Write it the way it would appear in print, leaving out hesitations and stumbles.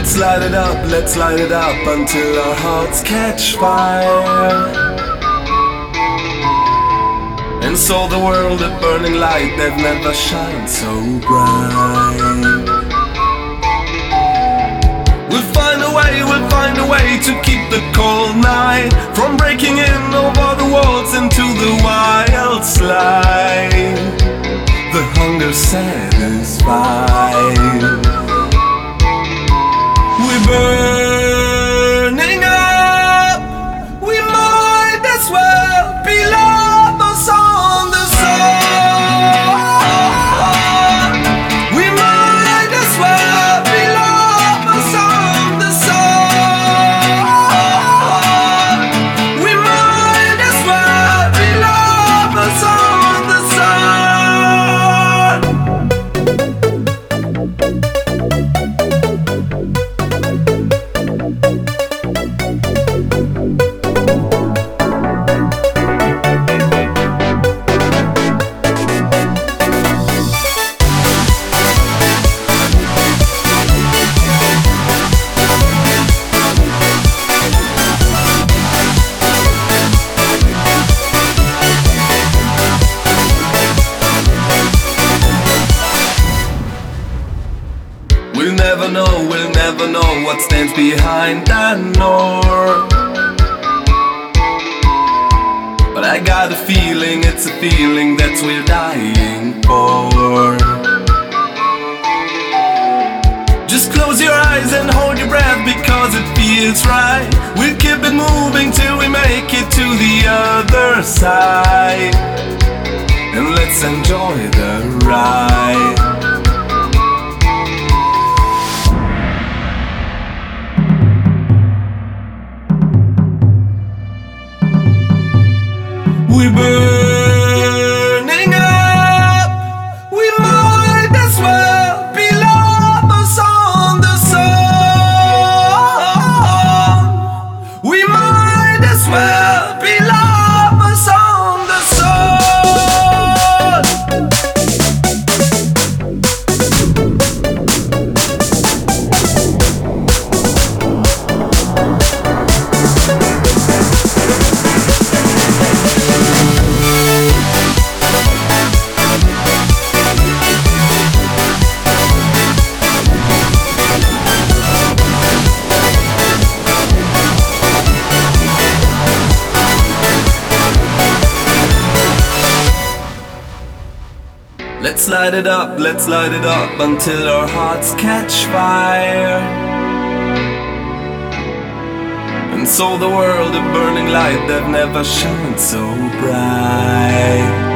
let's light it up until our hearts catch fire. And so the world a burning light that never shined so bright. We'll find a way to keep the cold night from breaking in over the walls into the wild slide. The hunger satisfied. We're burning up. We might as well be lovers on the sun. We might as well be lovers on the sun. We might as well be lovers on the sun. We'll never know what stands behind that door. But I got a feeling, it's a feeling that we're dying for. Just close your eyes and hold your breath because it feels right. We'll keep it moving till we make it to the other side. And let's enjoy the ride. We're burning up. We might as well be lovers on the sun. We might as well be lovers on the Let's light it up until our hearts catch fire. And so the world a burning light that never shone so bright.